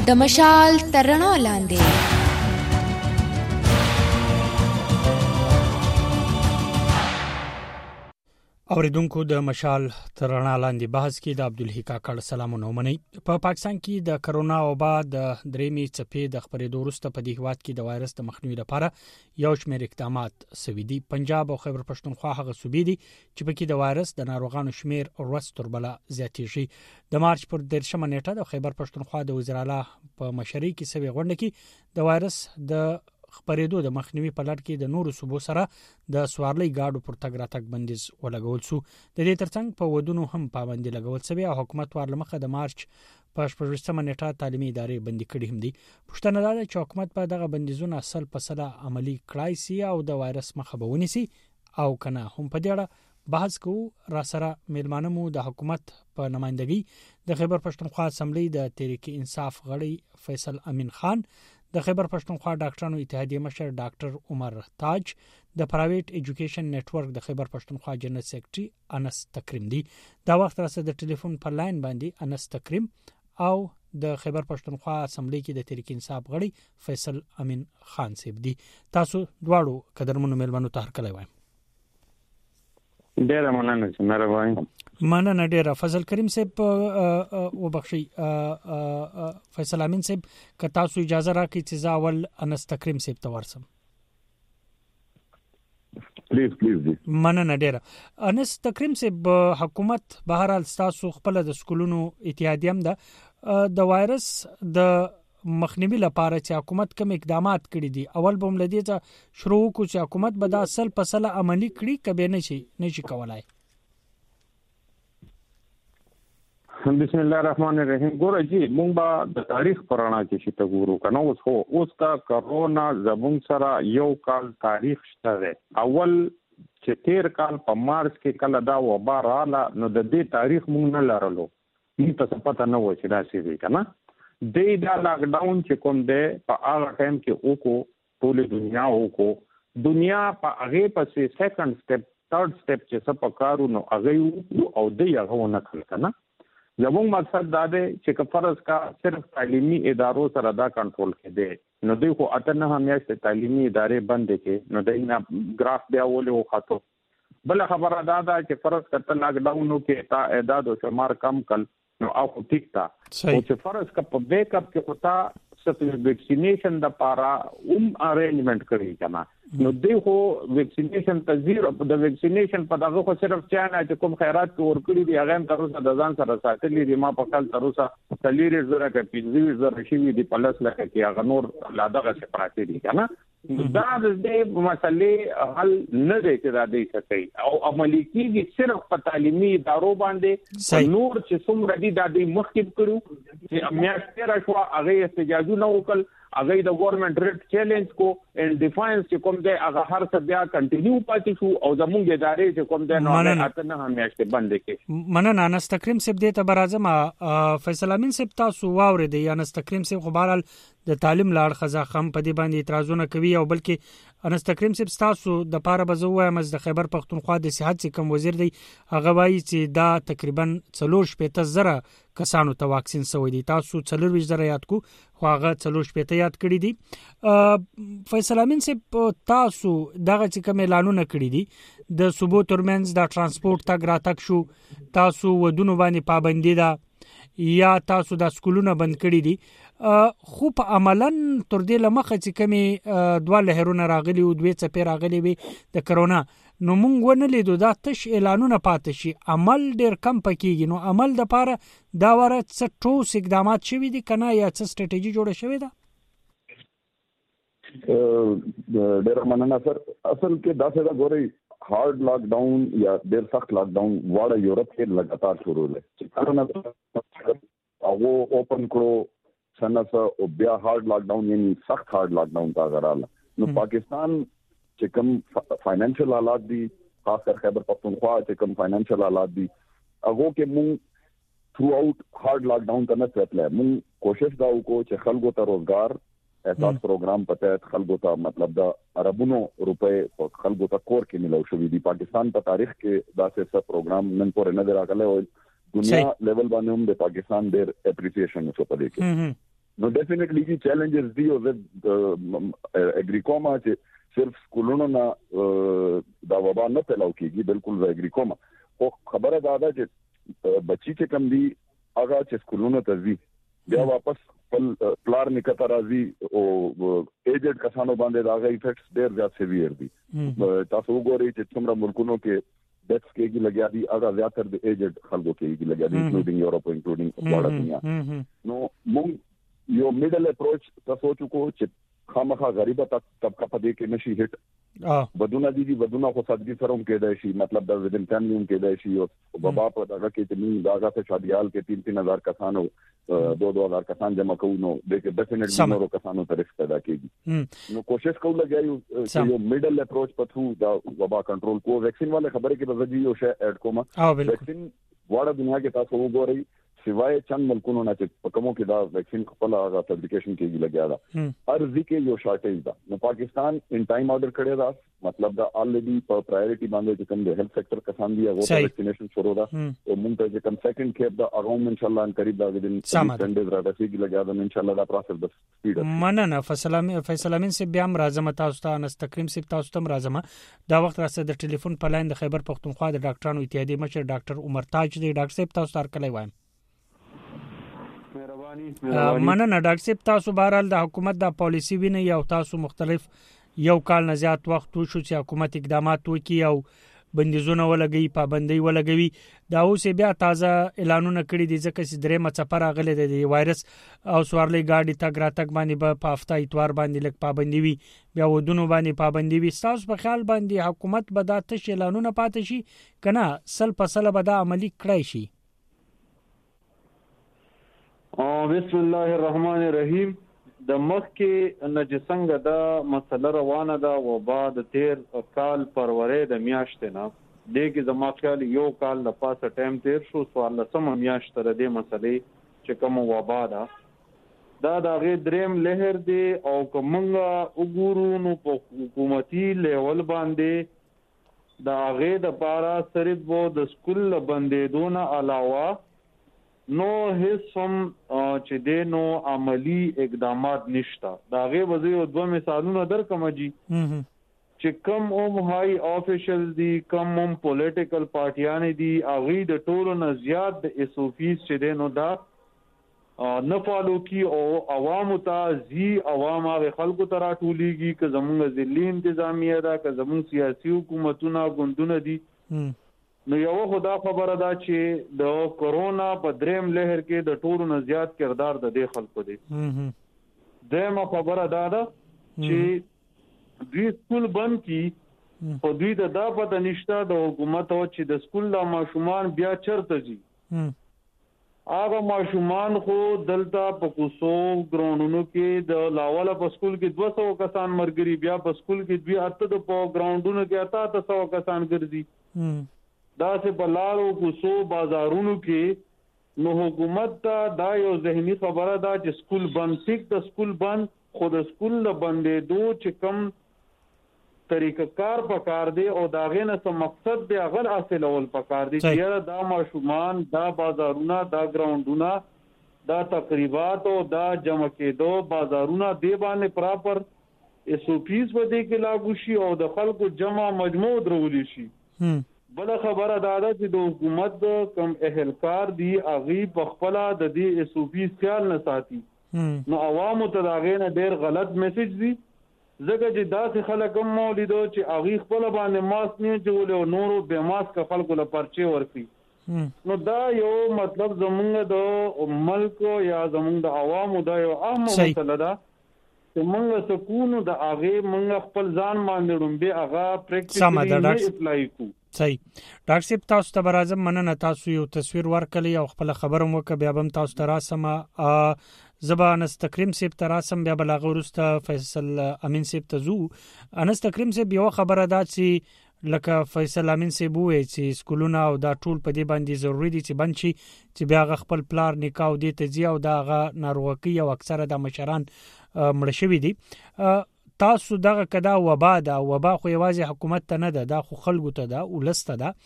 د مشال تر رڼا لاندې. اوریدونکو د مشال تر رڼا لاندې بحث کې د عبدالحی کاکړ سلامونه ومني. په پاکستان کې د کرونا وبا د درېمې څپې د خبرېدو وروسته په دې هیواد کې د وایرس د مخنیوي لپاره یو شمېر اقدامات سوي دي. پنجاب او خیبر پښتونخوا هغه صوبې دي چې پکې د وایرس د ناروغانو شمېر ورځ تر بله زیاتېږي. د مارچ پر 13 نیټه د خیبر پښتونخوا د وزیر اعلی په مشرۍ کې سوي غونډه کې د وایرس د خبرېدو د مخنیوي په لړ کې د نورو صوبو سره د سوارلۍ گاډو پر تګ راتګ بندیز ولګول شو. د دې ترڅنګ په ودونو هم پابندي لګول شوی او حکومت ورلمخه د مارچ په 14 نیټه تعلیمي ادارې بندي کړې هم دي. پښتنه ده چې حکومت په دغه بندیزونه اصل په سره عملی کړای سي او د وایرس مخه به ونیسي او کنه. هم په دې اړه بحث کوو. را سره میلمانه مو د حکومت په نمائندګۍ د خیبر پښتونخوا اسمبلی د تحریک انصاف غړي فیصل امین خان، د خیبر پښتونخوا ډاکټرانو اتحادیه مشر ډاکټر عمر تاج، د پرایویټ ایجوکیشن نتورک د خیبر پښتونخوا جنرال سیکریټري انس تکریم دي. دا وخت راځي د ټلیفون پر لاین باندې انس تکریم او د خیبر پښتونخوا اسمبلی کې د تحریک انصاف غړي فیصل امین خان صاحب دي. تاسو دواړو قدرمنو میلمنو ته هرکلی وایم. ډیره مننه. مننه ډیره. فضل کریم صاحب وبخشي فیصل امین صاحب که تاسو اجازه راکړئ چې زه اول انس تکریم صاحب ته ورسم. پلیز. مننه ډیره. انس تکریم صاحب حکومت بهرحال تاسو خپل د سکولونو اتحادیه هم ده د وایرس د مخنیوي لپاره چې حکومت کوم اقدامات کړی دي. اول به ملدي ته شروع کو چې حکومت به د اصل پسله عملی کړي کبه نشي کولای. بسم الله الرحمن الرحیم. ګوره جی مونږ به د تاریخ پرانا کې شي ته ګورو کنه. اوس کا کرونا زمون سره یو کال تاریخ شته. اول چې 13 کال په مارچ کې کله دا وبا رااله نو د دې تاریخ مونږ نه لرلو. موږ ته پته نه و چې دا څه دی کنه. دا لاک ډاون چې کوم دی په هغه ټایم کې وکړو، ټول دنیا په هغه پسې سیکنډ سټپ ثرد سټپ چې څه پکارو نو هغه او دی هغه نه کړ کنه. زموږ مقصد دا دی چې فرض کا صرف تعلیمي ادارو سره دا کنټرول کړي نو دوی خو اته نه همیشه تعلیمي ادارې بند کړي نو دای نه ګراف بیا ولې وخاتو. بل خبره دا ده چې فرض کته لاک ډاون کې تا اعداد او شمار کم کړ نو او ټیک تا او چې فرض کا په بیک اپ کې ہوتا ست ویکسینیشن د پارا ارینجمنٹ کړی کنه. نو دی خو ویکسینیشن ته زیرو د ویکسینیشن په دغه خو صرف چانه چې کوم خیرات کې ورکړي دی هغه تر اوسه د ځان سره ساتلي دي. ما په کال تر اوسه تلیر زره کې 25 شي دي په لاس لکه کې هغه نور لا دغه څه پراته دي کنه. دا د دې مسلې حل نه دی چې دا دی څه او عملی کیږي صرف په تعلیمي ادارو باندې. نور چې څومره دي دا د مخکې کړو چې میاشتې را شو هغه احتجاجونه وکړ، هغه د ګورنمنت ریټ چیلنج کو ان ډیفاینس چې کوم دی هغه هر څه بیا کنټینیو پاتې شو او زموږ ادارې چې کوم دی نو هغه اته نه همیاشته بند کړي. مننه انس تکریم صاحب دې ته برازم. فیصل امین صاحب تاسو واورې دی انس تکریم صاحب خو بهرحال د تعلیم لاړ خزا خم په دې باندې اعتراضونه کوي او بلکې انس تکریم صاحب تاسو د پاره بزوه مز د خیبر پښتونخوا د صحت کم وزیر دی هغه وایي چې دا تقریبا 40,000 کسانو ته واکسین شوی دی. تاسو 40,000 یاد کو خو هغه 40,000 یاد کړی دي. فیصل امین صاحب تاسو دغه چې کوم اعلانونه کړی دي د صوبو ترمنځ د ترانسپورت تګ راتګ شو، تاسو ودونو باندې پابندي ده یا تاسو د سکولونو بند کړی دي، خو په عملاً تر دې لمخه چې کمی دوه لهرونه راغلي او دوه څپې راغلي وي د کرونا نو مونږ ونه لیدو دا تش اعلانونه پاتې شي، عمل ډیر کم پکېږي. نو عمل د پاره دا وره څه ټوس اقدامات شوي دي کنه یا څه سټریټیجی جوړه شوې ده؟ ډیر مننه سر. اصل کې دا څه دا ګوري هارد لاک ډاون یا ډیر سخت لاک ډاون واړه یورپ کې لګاتار شروع دی چې کرونا او اوپن کړو سنس او بیا هارد لاک ډاون یعنی سخت هارد لاک ډاون تا غراله. نو پاکستان چې کوم فاینانشل حالات دي خاص کر خیبر پختونخوا چې کوم فاینانشل حالات دي هغه کې مونږ تھرو آؤٹ هارد لاک ډاون ته نه تللی. مونږ کوشش دا وکړو چې خلکو ته روزګار احساس پروګرام په تحت خلکو ته مطلب دا اربونو روپے خلکو ته کور کې ملو شوې دي. پاکستان په تاریخ کې دا څه پروګرام نن پورې نه راغلی او دنیا لیول باندې هم د پاکستان ډېر اپریسیشن وشو په دې کې. نو ډیفینټلی کی چیلنجز دی او د اګریکوما چې صرف سکولونو نه دا وبا نه پلاو کیږي بالکل د اګریکوما خو خبره دا ده چې بچی چې کم دی هغه چې سکولونو ته ځي بیا واپس پلار نکته راځي او ایجډ کسانو باندې دا غي افیکټس ډېر زیات سیویر دي تاسو وګورئ چې څومره ملکونو کې ډیتھس کېږي لګیا دي هغه زیاتره د ایجډ خلکو کېږي لګیا دي انکلودینګ یورپ انکلودینګ وړه دنیا نو موږ یو میډل اپروچ تاسو چوکو چې خامخا غریبه طبقه په دې کې نشي هټ بدونه بدونه خو صدقې سره هم کېدای شي مطلب د ودن فیملی هم کېدای شي او بابا په دغه کې چې موږ داګه ته شادیال کې 3,000 کسانو 2,000 کسان جمع کوو نو د کې ډیفینټلی نورو کسانو ته ریسک پیدا کېږي نو کوشش کوو لګایو چې یو میډل اپروچ په ثرو دا وبا کنټرول کو ویکسین والے خبره کې بزدي یو شی اډ کوم ویکسین وړه دنیا کې تاسو وګورئ سوای چند ملکونو نه چې په کومو کې دا ویکسین خپل هغه فیبریکیشن کېږي لګیا دا ارزي کې یو شارټیج دا نو پاکستان ان ټایم آرډر کړی دا مطلب دا الریډي په پرایورټي باندې چې کوم د هیلث سېکټر کسان دی هغه ویکسینیشن شروع دا او موږ ته چې کوم سیکنډ کیپ دا اراوند ان شاء الله ان قریب دا ودین 10 ډیز راځي لګیا دا ان شاء الله دا پروسس د سپیډ مننه فیصل امین سی بیا راځم تاسو ته نستقیم سی تاسو ته راځم دا وخت راځه د ټلیفون په لاین د خیبر پختونخوا د ډاکټرانو اتحادیې مشر ډاکټر عمر تاج دی ډاکټر صاحب تاسو تر کله وایم مننه ډاکټر صاحب تاسو بهرحال د حکومت د پالیسی ویني یو تاسو مختلف یو کال نه زیات وخت وشو چې حکومت اقدامات وکړي او بندیزونه ولګي پابندۍ ولګوي دا اوس بیا تازه اعلانونه کړي دي ځکه چې درې مڅپر غلې د وایرس او سوارلې گاډي تګ راتګ باندې په هفته اتوار باندې لک پابندۍ وي بیا ودونو باندې پابندۍ وي تاسو په خیال باندې حکومت به دا تش اعلانونه پاتې شي کنه سل په سل به دا عملی کړی شي بسم الله الرحمن الرحیم د مخ کې نجسنګ دا مسله روانه ده وبا د تیر کال پرورې د میاشتې نه د کې زما خیال یو کال د پاسه ټایم تیر شو سوال سم میاشت تر دې مسلې چې کوم وبا ده دا د غي دریم لهر دی او کومنګ وګورو نو په حکومتي لیول باندې دا غي د پارا صرف وو د سکول باندې دون علاوه نو هیڅ هم چې دینو عملی اقدامات نشتا دا غي وزي دوه مثالونه درکم جی چې کم هم هاي افیشل دي کم هم پولیټیکل پارټیان دي اغي د ټولو نه زیات د اس او پیز چې دینو دا نه فالو کی او عوام ته زی عوام هغه خلکو ته راټولېږي که زموږ ځلې انتظامیه ده که زموږ سیاسي حکومتونه غوندونه دي نو یو خدا خبره ده چې د کورونا په دریم لهر کې د ټولو نه زیات کردار د دې خلکو دی دمه خبره ده چې دوی سکول بند کی او دوی د دا پته نشته د حکومت او چې د سکول لا ماشومان بیا چرته ځي هغه ماشومان خو دلته په کوسو ګراوندونو کې د لاوله په سکول کې 200 کسان مرګري بیا په سکول کې دوی اته د په ګراوندونو کې 800 کسان ګرځي دا سه بلارو کوسو بازارونو کې نو حکومت دا یو ذهني خبره ده چې سکول بند ټیک د سکول بند خود سکول له بندې دو چې کم طریقه کار پکار دی او دا غینه څه مقصد دی غل حاصل اول پکار دی چې دا ماشومان دا بازارونه دا ګراوندونه دا تقریبات او دا جمع کېدو بازارونه دی باندې پراپر اس او پیز ودی کې لاګو شي او د خلکو جمع مجموع درولي شي بل خبره دا ده چې د حکومت کم اهلکار دی اغي په خپل د دې اس او پی خیال نه ساتي نو عوامو ته دا غینه ډیر غلط میسج دی زګه چې داسې خلک هم مولیدو چې اغي خپل باندې ماسک نه جوړول او نورو به ماسک خلکو له پرچه ورکي نو دا یو مطلب زمونږ د ملک یا زمونږ د عوامو دا یو اهم مسله ده چې موږ سکونو د اغه موږ خپل ځان باندې رومبه اغه پریکټیکلی نه اپلای کو صحیح ډاکټر صاحب تاسو ته برازم مننه تاسو یو تصویر ورکړی او خپل خبرو وک بیا هم تاسو ته راسمه زبان استقریم صاحب ته راسم بیا بلغه ورسته فیصل امین صاحب ته زو انستقریم صاحب یو خبره ده چې لکه فیصل امین صاحب وې چې سکولونه او دا ټول په دې باندې ضروری دي چې بند شي چې بیا خپل پلار نکاح دي ته ځي او دا غ ناروغي او اکثره د مشران مړ شوی دي تاسو دغه کدا وبا خو یوازې حکومت ته نه ده دا خو خلکو ته ده ولسته ده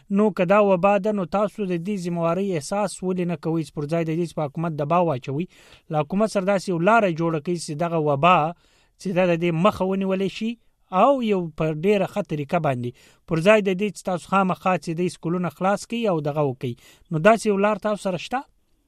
نو کدا وبا د نو تاسو د دې ذمہواری احساس ولې نه کوئ پر ځای د دې په حکومت دباو واچوي لا حکومت سره داسې ولاره جوړه کوي چې دغه وبا چې د دې مخه ونیولې شي او یو پر ډیره خطرې کا باندې پر ځای د دې تاسو خامخا چې د سکولونو خلاص کړي او دغه وکړي نو داسې ولار تاسو سره شته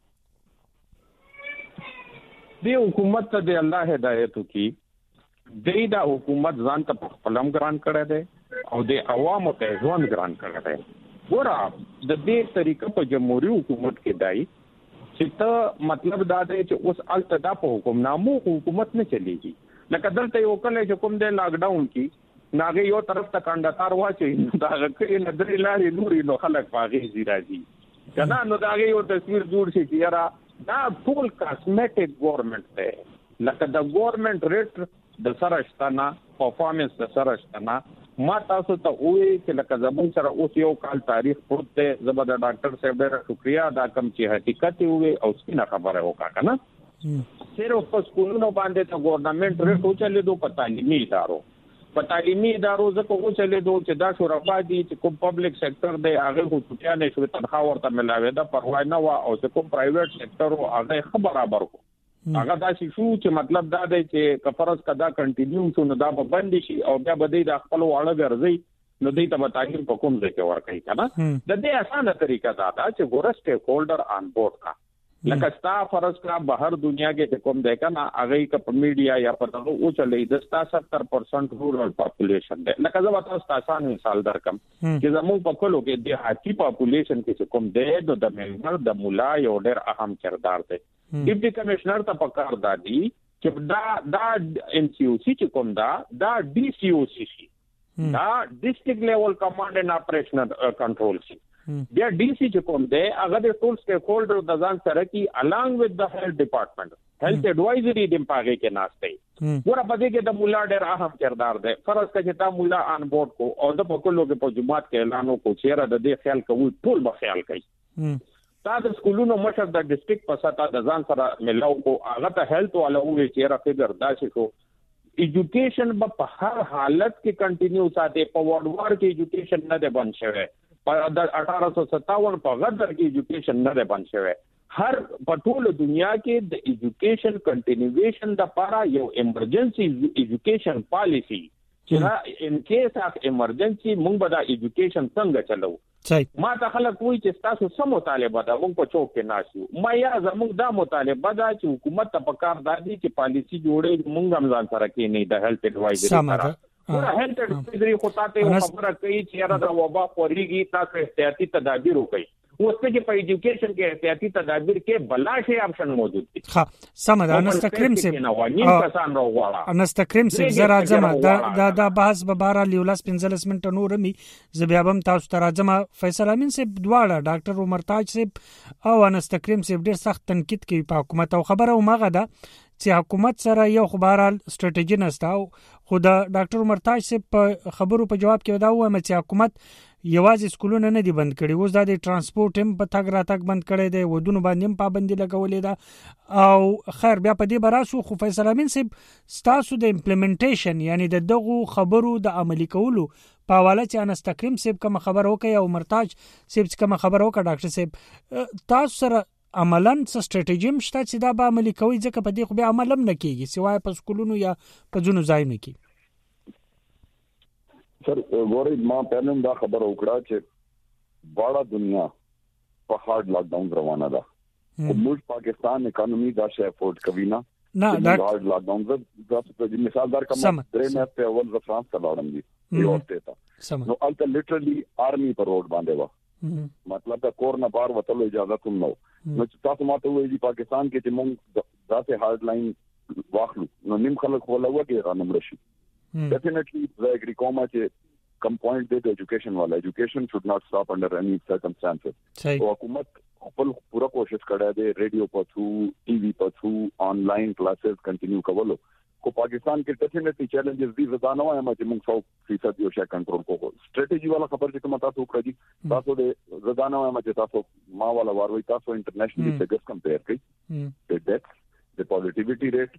دی حکومت ته د الله هدایت کی دا حکومت ځان ته خپلم ګران کړی دی او د عوامو ته ځوان ګران کړی دی ګوره د دې طریقه په جمهوریت حکومت کې دی چې ته مطلب دا دی چې اوس التدا په حکمنامو حکومت نه چلیږي لکه دلته یو کله چې کوم دی لاک ډاون کې ناغه یو طرف ته کانداتار واچي دا کې نه درې لارې نوري نو خلک پاغي زیراځي کنه نو دا یو تصویر جوړ شي چې یاره دا ټول کاسمیټک ګورنمنت دی لکه د ګورنمنت ریټ د سرشتنه پرفارمنس د سرشتنه ما تاسو ته وې چې لکه زمون سره اوس یو کال تاریخ پروت دی زبر د ډاکټر صاحب ډېر شکریا دا کم چې حقیقت وې او سپینه خبره وکړه کنه صرف په سکولونو باندې ته ګورنمنت ریټ او چلے دو په تعلیمي ادارو ځکه او چلے دو چې دا شورا دي چې کوم پبلک سېکټر دی هغه حقوقیا نه شو تنخواه ورته ملاوي دا پروا نه وا او چې کوم پرایویټ سېکټر او هغه برابر کو هغه دا شي چې مطلب دا دی چې کفرز کدا کنټینیو شو نو دا به بند شي او بیا به د خپل واړه ګرځي نو دوی ته تعلیم په کوم ځای کې ورکړي کنه د دې اسانه طریقه دا ده چې ګور سټیک هولډر آن بورډ کا لکه ستا فرض کا بهر دنیا کې کوم دی کنه هغه کې په میډیا یا په دغه او چلې د 70% رورل پاپولیشن دی لکه زما تاسو آسان مثال درکم چې زموږ په کلو کې د هاتی پاپولیشن کې کوم دی د ممبر د مولا یو ډېر اهم کردار دی ډیپټي کمشنر ته پکار دادی چې دا ان سی او سی چې کوم دا ډي سی او سی شي دا ډیسټریکټ لیول کمانډ اینڈ اپریشنل کنټرول شي بیا ډي سي چې کوم دی هغه د ټول سټیک هولډر د ځان سره کې along with the health department health advisory د پاګه کې ناشته ګوره په دې کې د مولا ډېر اهم کردار دی فرض کړه چې تا مولا آن بورډ کو او د پکولو کې په جمعات کې اعلان وکړو چې د دې خیال کوي ټول به خیال کوي تا د سکولونو مشر د ډیسټریکټ په ساته د ځان سره ملاو کو هغه ته هیلث والا وې چې را فګر داسې کو ایجوکیشن په هر حالت کې کنټینیو ساتي په وارډ وار کې ایجوکیشن نه دی بند شوی په 1857 په غدر کې ایجوکیشن نه دی بند شوی هر په ټول دنیا کې د ایجوکیشن کنټینیویشن د لپاره یو ایمرجنسي ایجوکیشن پالیسی چې ان کیس اف ایمرجنسي موږ به دا ایجوکیشن څنګه چلو ما ته خلک وایي چې تاسو سم مطالبه ده موږ په چوک کې ناشو ما یا زموږ دا مطالبه ده چې حکومت ته پکار دادي چې پالیسی جوړي موږ هم ځان سره کې نه د هیلث ایڈوایزری سره ورته هیلث ایڈوایزری خو تاسو خبره کوي چې را د وبا خوريږي تاسو احتیاطي تدابیر وکړئ اوس ته په ایجوکیشن کې احتیاطي تدابیر کې بلا شي اپشن موجود دي ها سم ده انستکریم سه انستکریم سه زرا جمع دا بحث به بارا لیولاس 15 منټه نور می زبیابم تاسو ته راځم فیصل امین سه دواړه ډاکټر عمر تاج سه او انستکریم سه ډیر سخت تنقید کوي په حکومت او خبره ومغه ده چې حکومت سره یو خبرال سټریټیجی نستا خو دا ډاکټر عمر تاج سه په خبرو په جواب کې دا وایم چې حکومت یوازې سکولونه نه دي بند کړي اوس د ترانسپورت هم په تګ راتګ بند کړي دي ودونو باندې هم پابندي لګولې ده او خیر بیا په دې براسو خو فیصل امین صاحب ستاسو د امپلیمنټیشن یعنی د دغه خبرو د عملی کولو په حواله چې انستکریم صاحب کوم خبر وکي او مرتاج صاحب کوم خبر وکړه ډاکټر صاحب تاسو سره عملاً سټریټیجی مشته چې دا به عملی کوي ځکه په دې خو به عمل هم نه کیږي سوای په سکولونو یا په ځینو ځایونو کې سر ګورئ ما پهلم دا خبر وکړه چې باړه دنیا په هارد لاک ډاون روانه ده موږ پاکستان اکانومي دا شی افورد کوي نه دا هارد لاک ډاون د مثال در کوم درې نه په اول ز فرانس ته لاړم دي یو ته نو الته لیټرلی آرمي پر روډ باندې و مطلب دا کورنا بار وتلو اجازه کوم نو تاسو ماته وایي پاکستان کې چې موږ داسې هارد لاین واخلو نو نیم خلک ولا وګي رانم رشي definitely I agree کوم چې کم پوینټ دی د ایجوکیشن والا ایجوکیشن should not stop under any circumstances او حکومت خپل پورا کوشش کړی دی ریډیو په ثرو ټي وي په ثرو آنلاین کلاسز کنټینیو کولو کو پاکستان کې ډیفینټلی چیلنجز دي زدانه وایم چې موږ 100% یو شی کنټرول کوو سټریټیجی والا خبر چې کوم تاسو وکړی تاسو د زدانه وایم چې تاسو ما والا واروي تاسو انټرنیشنلی فګرز کمپیر کړئ د ډیتس د پوزټیویټی ریټ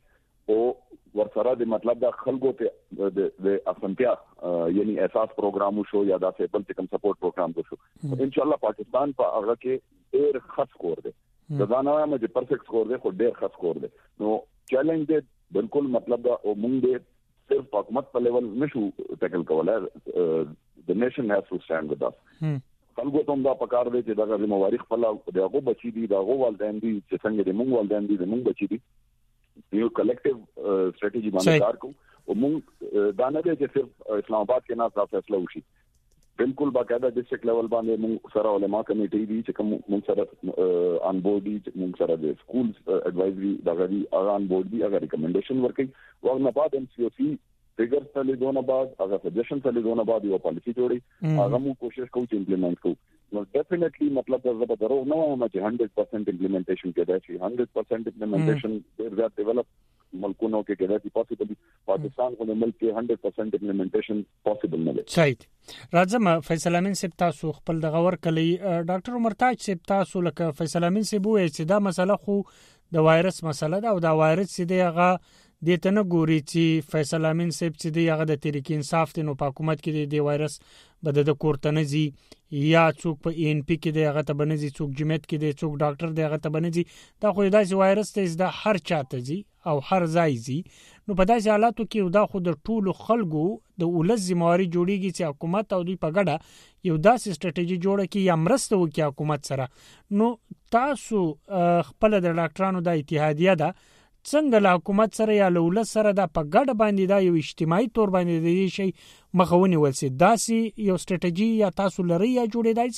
او ورسره د مطلب د خلکو ته د افنتیا یعنی احساس پروګرام شو یا د بل تکم سپورټ پروګرام شو ان شاء الله پاکستان په هغه کې ډیر خاص سکور دی دا نه وایم چې پرفیکټ سکور دی خو ډیر خاص سکور دی نو چیلنج دی بالکل مطلب دا او مونږ صرف حکومت په لیول نشو ټیکل کولای د نیشن هاز ټو سټاند وذ اس خلکو ته دا پکار دی چې دا موارخ په دغه بچی دي دغه والدین دي چې څنګه د مونږ والدین دي د مونږ بچی دي یو کلیکټیو سټریټجی باندې کار کوو او مونږ دا نه دی چې صرف اسلام آباد کې نه فیصله وشي بالکل باقاعده ډیسټریکټ لیول باندې مونږ سره علما کمیټي دي چې کوم مونږ سره ان بورډ دي مونږ سره د سکول ایڈوایزري دغه دي ان بورډ دي هغه ریکمنډیشن ورکړي ورنه بعد ام سی او سی فیګر ته لیدونه بعد هغه سجیشن ته لیدونه بعد یو پالیسی جوړي هغه مو کوشش کوو چې امپلیمنٹ کوو نو ډیفینیټلی مطلب دا زبر درو نو ما چې 100% امپلیمنټیشن کېدای شي 100% امپلیمنټیشن ډیر ډیولپ ملکونو کې کېدای شي پاسبل پاکستان کو ملک کې 100% امپلیمنټیشن پاسبل نه دی صحیح راځم فیصل امین صاحب تاسو خپل د غور کلی ډاکټر عمر تاج صاحب تاسو لکه فیصل امین صاحب وایي چې دا مسله خو د وایرس مسله ده او دا وایرس چې هغه د تنه ګوري چې فیصل امین صاحب چې دی هغه د تحریک انصاف ته نو په حکومت کې د وایرس بد د کورتنزي یا څوک په ان پی کې دی هغه ته بنځي څوک جمعیت کې دی څوک ډاکټر دی هغه ته بنځي دا خو داسې وایرس ته د هر چاته زی او هر ځای زی نو په داسې حالاتو کې دا خو د ټولو خلکو د ولز ذمہواری جوړیږي چې حکومت او دوی په ګډه یو داسې سټریټیجي جوړه کړي یا مرسته وکړي حکومت سره نو تاسو خپل د ډاکټرانو د اتحادیه ده څنګه له حکومت سره یا له ولس سره د په ګډه باندې دا یو اجتماعي تور باندې د شي مخاوني ولسي داسې یو سټریټیجي یا تاسو لري یا جوړېدای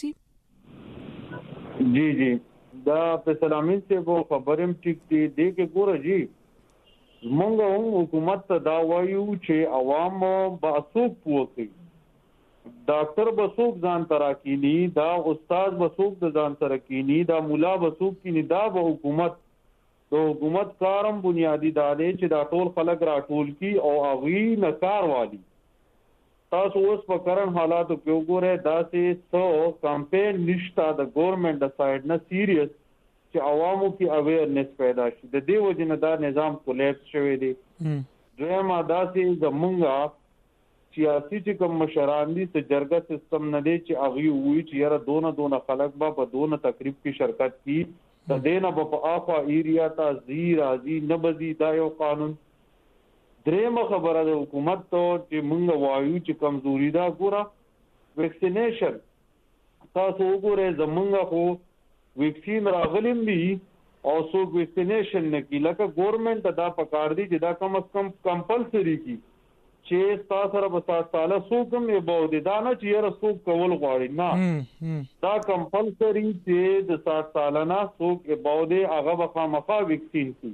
شي جی دا په سلامین ته وو خبرم ټیک دی کې ګوره جی مونږ هم حکومت ته دا وایو چې عوام باسوک پوکي ډاکټر بسوک ځان تراکینی دا استاد بسوک د ځان تراکینی دا مولا بسوک کینی دا به حکومت کارم بنیادی دادې چې دا ټول خلک راټول کی او اغي نکار والی تاسو اوس په کرن حالاتو کې وګورئ دا چې کمپین نشتا د ګورنمنت د سایډ نه سیریس چې عوامو کې اویرنس پیدا شي د دې وجه نه دا نظام کولیپس شوی دی دویمه دا چې زمونږه سیاسي چې کوم مشران دي چې جرګه سیستم نه دی چې اغي وی چې یاره دونه خلک به په دونه تقریب کې شرکت کی د دینه په اخوا ایریا ته راځي نه بزي دا یو قانون درېمه خبره د حکومت ته چې مونږ وایو چې کمزوري دا ګوره ویکسینیشن تاسو وګورئ زمونږ خو ویکسین راغلیم دي او سو ویکسینیشن نه کی لکه ګورنمنت دا پکار دي چې دا کم از کم کمپلسری کی چې تاسو سره په 7 ساله سوکم یې بودی دا نه چې یې رسوک کول غواړي نه دا کمپلسری چې د 7 ساله نه سوک یې بودی هغه به خامخا ویکسین کی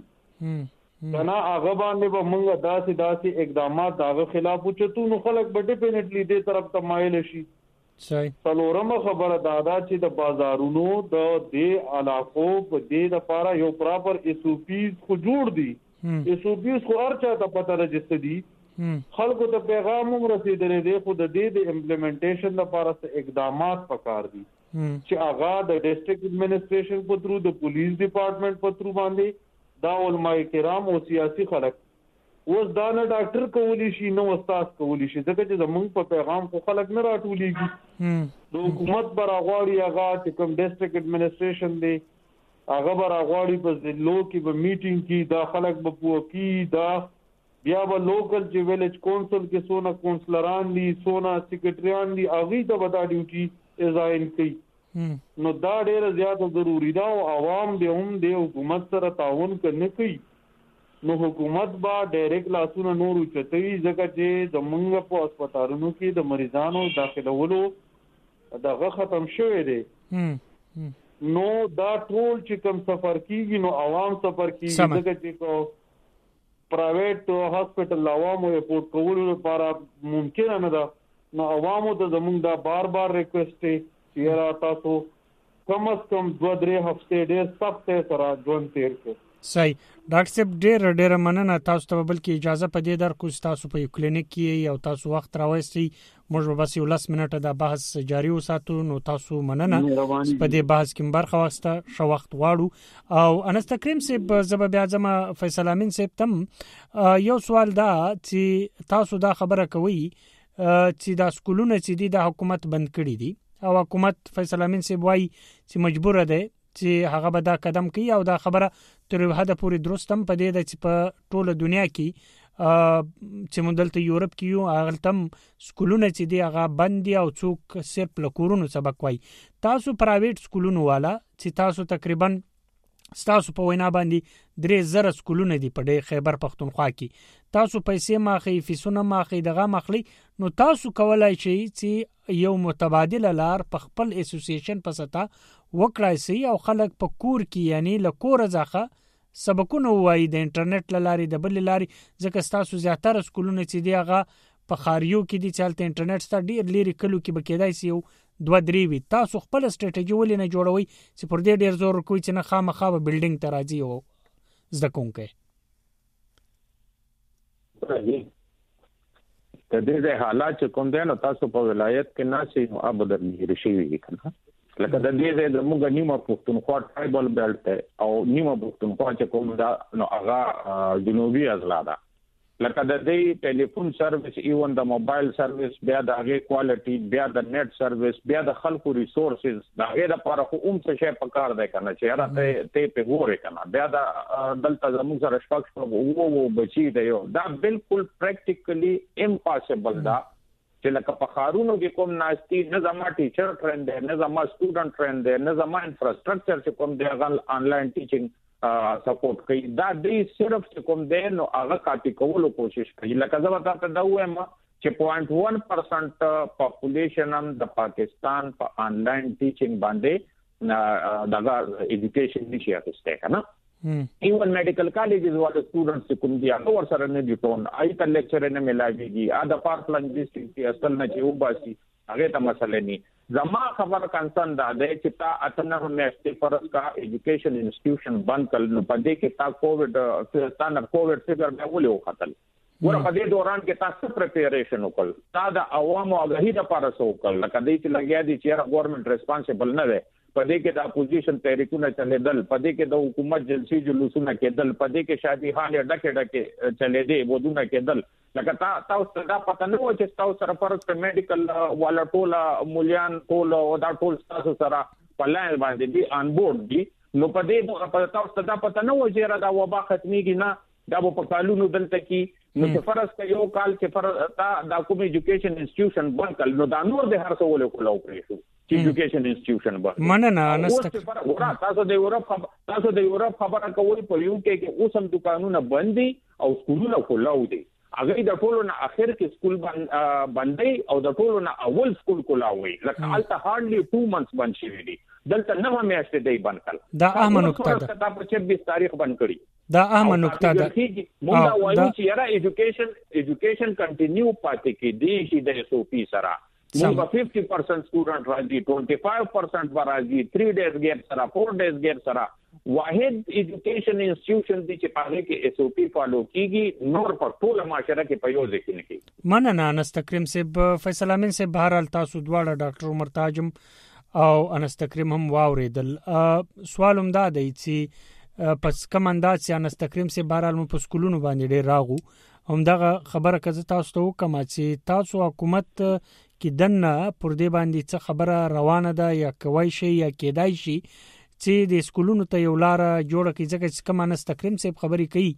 کنا هغه باندې به موږ داسې اقدامات داغه خلاف وچتو نو خلک به ډیفینټلی دې طرف ته مایل شي صحیح څلورمه خبره دا چې د بازارونو د دې علاقو په دې لپاره یو پراپر اس او پیز خو جوړ دي اس او پیز خو ارچا ته پته راځي دي خلکو ته پیغام هم رسیدلې دی خو د دې د امپلیمنټیشن لپاره څه اقدامات پکار دي چې هغه د ډیسټریکټ ایڈمنسټریشن په ترو د پولیس ډپارټمنټ په ترو باندې دا علماء کرام او سیاسي خلک اوس دا نه ډاکټر کولی شي نو استاد کولی شي ځکه چې زمونږ په پیغام خو خلک نه راټولېږي د حکومت براغواړي هغه چې کوم ډیسټریکټ ایڈمنسټریشن دی هغه براغواړي په ضلعو کې به میټینګ کې دا خلک به پوکي دا بیا به لوکل چې ویلیج کونسل کې سونا کونسلران دي سونا سیکریټریان دي اغي ته ودا ډیوټي ازاین کوي نو دا ډیره زیاته ضروری ده او عوام دې هم د حکومت سره تعاون کوي نو حکومت با ډایرکټ لاسونه نور چتوي ځکه چې زمونږ په هسپتالونو کې د مریضانو داخلولو دغه ختم شوی دی نو دا ټول چې کوم سفر کیږي نو عوام سفر کیږي ځکه چې پرایویټ هاسپټل عوامو ریپورت کولو لپاره ممکن نه ده نو عوامو ته زموږ دا بار ریکوست دی چې را تاسو کم از کم 2-3 هفته ډېر سخت سره ژوند تیر کړئ صحیح ډاکټر صاحب ډېر مننه تاسو ته بلکې اجازه پدې درکو تاسو په کلینیک کې او تاسو وخت راوستي موږ به بس یو 10 منټه دا بحث جاری وساتو. نو تاسو مننه په دې بحث کې برخه واخیسته، شو وخت غواړو. او انستا کریم صاحب زب بیا ځم فیصل امین صاحب تم یو سوال دا چې تاسو دا خبره کوي چې دا سکولونه چې د حکومت بند کړي دي او حکومت فیصل امین صاحب وایي چې مجبور ده چې هغه به دا قدم کوي او دا خبره تر حد پورې درستم په دې د چې په ټوله دنیا کې چې مدلته یورپ کې یو اغلتم سکولونه چې دی هغه بند او څوک صرف لکورونو سبق وای. تاسو پرایویټ سکولونو والا چې تاسو تقریبا تاسو په وینا باندې 3000 سکولونه دي په خیبر پختونخوا کې، تاسو پیسې ماخي فیسونه ماخي دغه مخلي، نو تاسو کولای شئ چې یو متبادل لار په خپل اسوسییشن په ستا وکړای شي او خلک په کور کې یعنی لکور ځخه سبقونه وایي د انټرنیټ لاري د بل لاري، ځکه تاسو زیاتره سکولونه چې دی هغه په خاریو کې دي چالت انټرنیټ ستاسو ډیر لري کلو کې بکیدای شي 2-3 وي. تاسو خپل سټریټیجی ولې نه جوړوي چې پر دې ډیر زور کوي چې نه خامخا به بلډینګ ته راځي او زده کوونکې د دې حالات کوم دي نو تاسو په ولایت کې نه سي نو ابدر نه شي وي کنه لکه د دې د موږ نیمه پښتونخوا ټرایبل بیلټ او نیمه پښتونخوا چې کوم دا نو هغه جنوبي اضلاع ده، لکه د دې ټلیفون سرویس ایون د موبایل سرویس بیا د هغه کوالټي بیا د نیټ سرویس بیا د خلکو ریسورسز دا غیر لپاره کوم څه شي پکار دی کنه چې راته ته په ګوره کنه بیا د دلته زموږ سره شپږ وو بچی دی دا بالکل پریکټیکلی امپاسبل دا چې لکه په خارونو کې کوم ناشتي نه زما ټیچر ټرین دی نه زما سټوډنټ ټرین دی نه زما انفراستراکچر چې کوم دی غل انلاین ټیچینګ سپورټ کوي دا دې صرف کوم دی نو هغه کاپی کولو کوشش کوي. لکه زه تاسو ته وایم چې 0.1% پاپولیشن هم د پاکستان په انلاین ټیچینګ باندې دغه ایجوکیشن نشي اخیسته کنه. ایون میډیکل کالجز والا سټوډنټس کوم دي هغه ور سره نه دي ټون آی ته لیکچر نه ملاويږي ا د پارک لنګ ډیسټریکټ کې اصل نه چې وباسي هغه ته مسله نه زما خبر کنسرن دا دی چې تا اتنه میاشتې فرض کا ایجوکیشن انسټیټیوشن بند کړل نو په دې کې تا کووډ فګر به ولې وختل ور په دې دوران کې تاسو پریپریشن وکړ تا د عوامو غوښتنې لپاره وکړل لکه دې چې لګیا دي چې ګورنمنت ریسپانسیبل نه دی په دې کې د اپوزیشن تحریکونه چلیدل په دې کې د حکومت جلسي جلوسونه کېدل په دې کې شادي خان ډکه چلیدې ودونه کېدل لکه تاسو دا پته نه و چې تاسو سره فرض په میډیکل والا ټول مولیان ټول او دا ټول تاسو سره په لاین باندې دي ان بورډ دي نو په دې په تاسو دا پته نه و چې را دا وبا ختميږي نه دا په قانونو دلته کې نو چې فرض کا یو کال چې فرض دا کوم ایجوکیشن انسټیټیوشن بند کړ نو دا نور د هر څه ولې کولاو کړی چې ایجوکیشن انسټیټیوشن بند مننه انسته تاسو د یورپ خبره کوي په یو کې اوسم دکانونه بند دي او سکولونه کولاو دي هغه د ټولو نه اخر کې سکول باندې او د ټولو نه اول سکول کولاوي لکه الته هارډلی 2 منثs بند شوی دي دلته نه میاشتې دی بند کړ دا اهم نقطه ده دا په 26 تاریخ بند کړی دا اهم نقطه ده موږ وایو چې یاره ایجوکیشن کنټینیو پاتې کې دی چې د SOP سره موږ 50% سټوډنټ راځي 25% راځي 3 days ګیپ سره 4 days ګیپ سره واحد ایجوکیشن انسټیټیوشن دي چې پاره کې SOP فالو کیږي نور په ټول معاشره کې په یو ځای کې نه کیږي. مننه انستکریم صاحب فیصل امین صاحب بهرحال تاسو دواړه ډاکټر عمر تاجم او انستکریم هم واوریدل. سوالم دا دی چې پس کوم انداز چې انستکریم صاحب بهرحال په سکولونو باندې ډیر راغو همدغه خبره کزه تاسو ته وکم چې تاسو حکومت کې دنه پر دې باندې څه خبره روانه ده یا کوي شي یا کېدای شي چې د سکولونو ته یو لار جوړه کړي ځکه چې کوم انستکریم صاحب خبرې کوي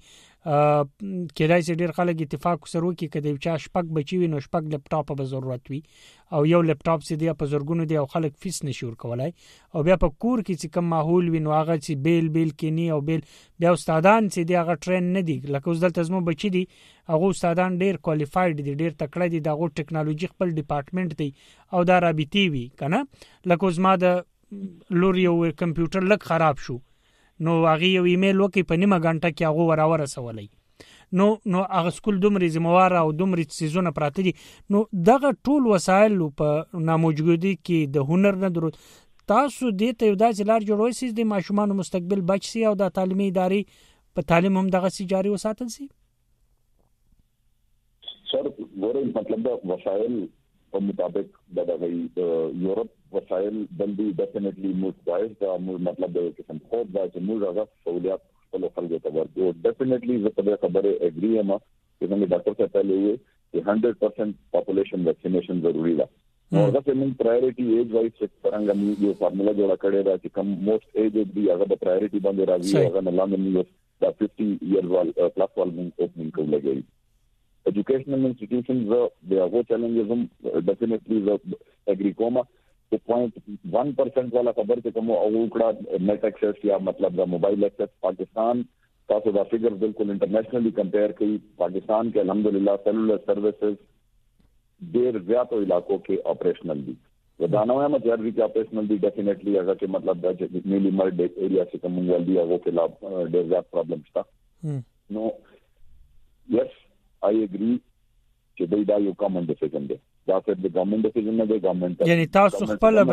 کېدای شي ډیر خلک اتفاق سره وکړي کله چې شپږ بچي وي نو شپږ لپټاپ به ضرورت وي او یو لپټاپ چې دی په زورګونو دی او خلک فیس نشي ورکولای او بیا په کور کې چې کوم ماحول وي نو هغه چې بیل کې ني او بیا استادان چې دی هغه ټرین نه دي لکه اوس دلته زمو بچي دي هغه استادان ډیر کوالیفاید دي ډیر تکړه دي دغه ټیکنالوژي خپل ډپارټمنټ دی او دا رابطي وي کنه لکه اوس ما د لور یو کمپیوټر لک خراب شو نو هغه یو ایمیل وکي په نیمه غنټه کې هغه وراوره سوالای نو هغه سکول دومره ذمہوار او دومره سيزونه پراته دي نو دغه ټول وسایل په ناموجودي کې د هنر نه درو تاسو دې ته یو داسې لار جوړوي چې د ماشومان مستقبل بچ سي او د تعلیمي ادارې په تعلیم هم دغه سي جاري وساتل سي. سر ګورې مطلب دا وسایل په مطابق د یورپ وسایل بلدي ډیفینټلی موږ باید دا مطلب د قسم خو دا چې موږ هغه سہولیات خپل خلکو ته ورکړو. ډیفینټلی زه په دې خبره اګری یم چې موږ ډاکټر صاحب ته ویلي چې 100% پاپولیشن ویکسینیشن ضروری ده. نو دا چې موږ پرایورټي ایج وایز چې څنګه موږ یو فارمولا جوړ کړی دا چې کوم موست ایج دی هغه د پرایورټي باندې راځي هغه نه لاندې موږ دا 50 years plus وال موږ اوپننګ کوو. Educational institutions they are challenges definitely the agricoma to 0.1% वाला खबर के कम औकड़ा net access या मतलब the mobile access Pakistan का so figure बिल्कुल internationally compare की पाकिस्तान के अल्हम्दुलिल्लाह सेलुलर सर्विसेज देर ज्यादा इलाकों के ऑपरेशनल भी दानोया में जरूरी के ऑपरेशनल भी डेफिनेटली अगर के मतलब नीली मर्ड एरिया से कम वाली वो के लाभ देर ज्यादा प्रॉब्लम्स था. No yes I agree چې دا یو کامن ډیسیژن دی. دا چې د ګورنمنت ډیسیژن نه دی ګورنمنت یعنی تاسو خپل به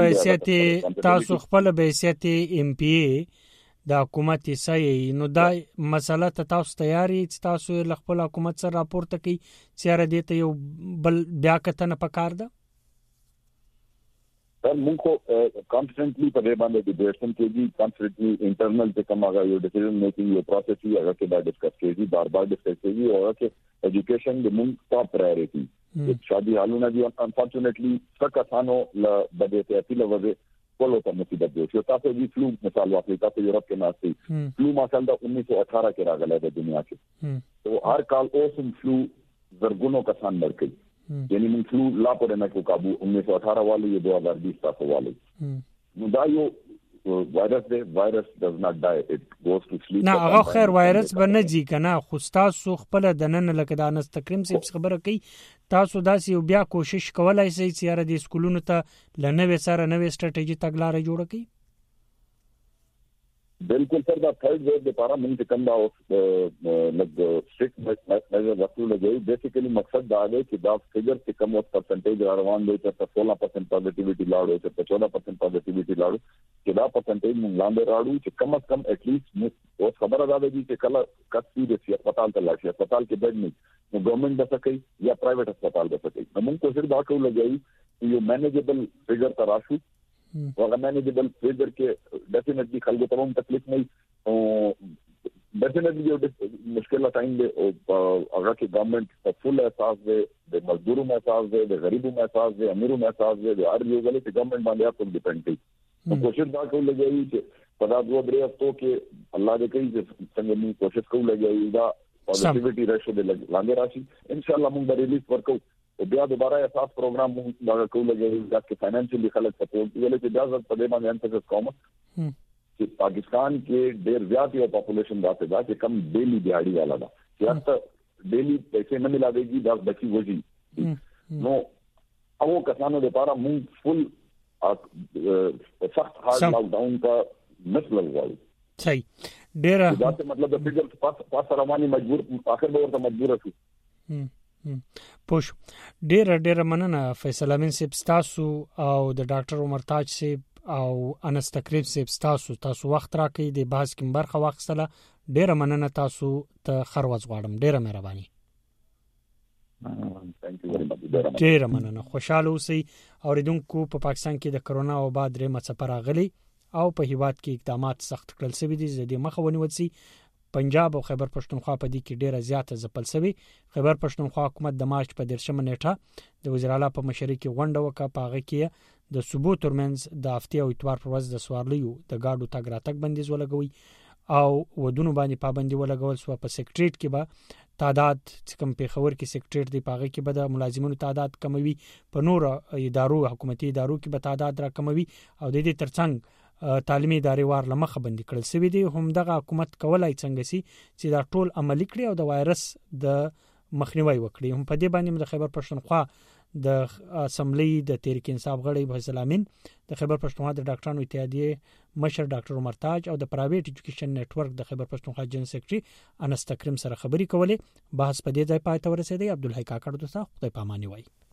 حیثیت ایم پی ای د حکومت حصہ نو دا مسله ته تاسو تیاری چې تاسو له خپل حکومت سره راپورته کړئ چې را دي ته یو بل بیا کتنه پکار ده. سر موږ کانسټنټلی په دې باندې ډیبیټن کېږي کانسټنټلی انټرنل چې کوم هغه یو ډیسیژن میکینګ یو پروسس یې هغه کې دا ډسکس کېږي بار ډسکس کېږي او هغه education د موږ ټاپ پرایورټي شادي حالونه دي انفورچونټلی څخه ثانو ل بدې ته اپیل وځي کولو ته مصیبت دی چې تاسو د فلو مثال واخلئ تاسو یورپ کې ناشتي فلو مثال د 1918 کې راغلی د دنیا کې او هر کال اوسم فلو زرګونو کسان مرګي یعنی موږ فلو لا پورې نه کو قابو 1918 والے 2020 تاسو والے نو دا یو virus does not die, it goes to sleep. نه هغه خیر وایرس به نه ځي کنه خو تاسو خپل د نن لکه د انس تکریم سیب خبره کوي تاسو داسې بیا کوشش کولای شئ چې یاره د سکولونو ته لنوې سره نوې سټریټجی تګلارې جوړ کړئ. बिल्कुल सर द थर्ड वेव के पारा मन कम दा लग स्ट्रिक्ट मेजर रखू लगे बेसिकली मकसद दा है कि दा फिगर से कम परसेंटेज रवान दे तो 16% पॉजिटिविटी लाड़ो तो 14% पॉजिटिविटी लाड़ो कि दा परसेंटेज mun लांदे राड़ू कि कम से कम एटलीस्ट वो खबर दा दे कि कल कसी दे अस्पताल तक लाशी अस्पताल के बेड नहीं गवर्नमेंट दा सके या प्राइवेट अस्पताल दा सके मन कोशिश दा को लगे कि ये मैनेजेबल फिगर तराशू वगैरह मैनेजेबल फिगर के डेफिनेटली खलगो तमाम तकलीफ नहीं डेफिनेटली जो मुश्किल टाइम दे अगर कि गवर्नमेंट फुल एहसास दे मजदूरों में एहसास दे गरीबों में एहसास दे अमीरों में एहसास दे हर जो गले गवर्नमेंट बांधे आप डिपेंड थी तो कोशिश ना को लगे कि पता दो बड़े हफ्तों के अल्लाह दे कई संगनी कोशिश को लगे दा पॉजिटिविटी रेशो दे लांगे राशि इंशाल्लाह मुंग रिलीज वर्क बया दोबारा एहसास प्रोग्राम को लगे के फाइनेंशियली खलक सपोर्ट वाले की इजाजत पदे में एम्फेसिस कॉमन कि पाकिस्तान के देर ज्यादा पॉपुलेशन दाते दा कि कम डेली दिहाड़ी वाला दा या डेली पैसे न मिला देगी 10 बची वजी नो अब वो किसानों दे पारा मुंह फुल सख्त हार्ड लॉकडाउन का मसला हुआ सही डेरा मतलब फिगर पास रवानी मजबूर आखिर में और मजबूर है پوش ډیر مننه فیصل امین صاحب تاسو او د ډاکټر عمر تاج صاحب او انس تکریم صاحب تاسو وخت راکړئ د بحث کې برخه واخیستله ډیر مننه تاسو ته خروز غواړم ډیر مهرباني ډیر مننه خوشاله اوسئ اوریدونکو په پاکستان کې د کرونا وبا درې مڅپره غلي او په هیواد کې اقدامات سخت کړل شوي دي د مخه ونیول شي پنجاب او خیبر پښتونخوا په دې کې ډیره زیاته ځپل شوی خیبر پښتونخوا حکومت د مارچ په 13 نیټه د وزیر اعلی په مشرۍ کې غونډه وکړه په هغه کې د صوبو ترمنځ د هفته او اتوار پر ورځ د سوارلیو د گاډو تګ راتګ بندیز ولګوي او ودونو باندې پابندي ولګول شو په سیکریټریټ کې به تعداد کم په خبر کې سیکریټریټ دی پاغه کې به د ملازمینو تعداد کموي په نور ادارو حکومتي ادارو کې به تعداد را کموي او د دې ترڅنګ تعلیمي ادارې وار لمخه بندي کړل سوي دي هم دغه حکومت کولای څنګه سي چې دا ټول عملي کړي او د وایرس د مخنیوي وکړي هم په دې باندې د خیبر پښتونخوا د اسمبلی د تحریک انصاف غړي فیصل امین د خیبر پښتونخوا د ډاکټرانو اتحادیې مشر ډاکټر عمر تاج او د پرایویټ ایجوکیشن نیټورک د خیبر پښتونخوا جنرال سیکریټري انس تکریم سره خبري کولې بحث په دې ځای پای ته ورسېدی عبدالحی کاکړ دوستا خدای پاماني وای